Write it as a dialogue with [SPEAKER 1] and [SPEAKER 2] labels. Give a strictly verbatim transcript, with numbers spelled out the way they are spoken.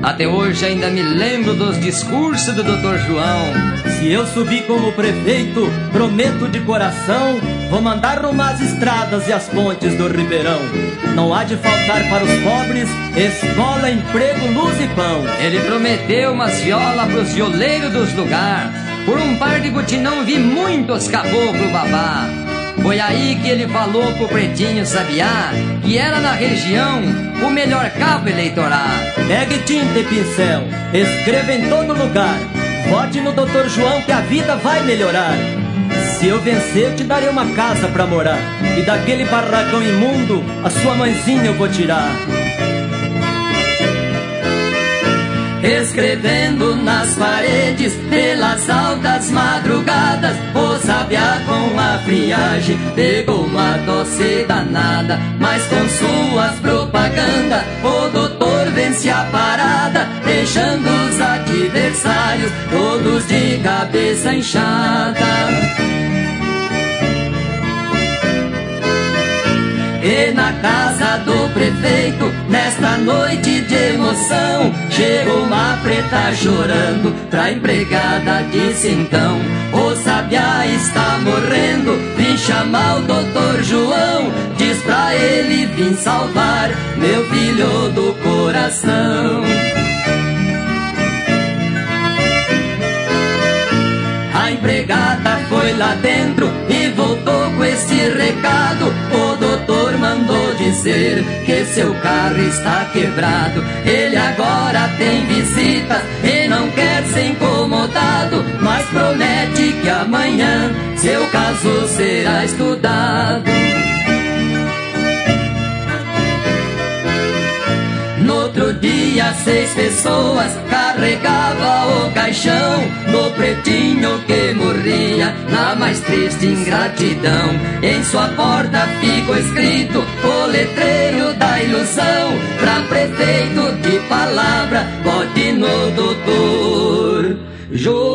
[SPEAKER 1] Até hoje ainda me lembro dos discursos do doutor João.
[SPEAKER 2] Se eu subir como prefeito, prometo de coração, vou mandar arrumar as estradas e as pontes do Ribeirão. Não há de faltar para os pobres escola, emprego, luz e pão.
[SPEAKER 1] Ele prometeu umas violas pros violeiros dos lugares. Por um par de botinão vi muitos caboclo babá. Foi aí que ele falou pro Pretinho Sabiá que era na região o melhor cabo eleitoral.
[SPEAKER 2] Pegue tinta e pincel, escreva em todo lugar, vote no doutor João que a vida vai melhorar. Se eu vencer, eu te darei uma casa pra morar, e daquele barracão imundo, a sua mãezinha eu vou tirar.
[SPEAKER 3] Escrevendo nas paredes, pelas altas madrugadas, o sabiá com a friagem pegou uma tosse danada. Mas com suas propagandas, o doutor vence a parada, deixando os adversários todos de cabeça inchada. E na casa do prefeito, nesta noite de emoção, chegou uma preta chorando pra empregada, disse então: o sabiá está morrendo, vim chamar o doutor João, diz pra ele vim salvar meu filho do coração. A empregada foi lá dentro e voltou com esse recado: o doutor mandou dizer que seu carro está quebrado. Ele agora tem visita e não quer ser incomodado, mas promete que amanhã seu caso será estudado. No outro dia, seis pessoas carregavam o caixão do pretinho que morria na mais triste ingratidão. Em sua porta ficou escrito o letreiro da ilusão: pra prefeito de palavra, vote no doutor João.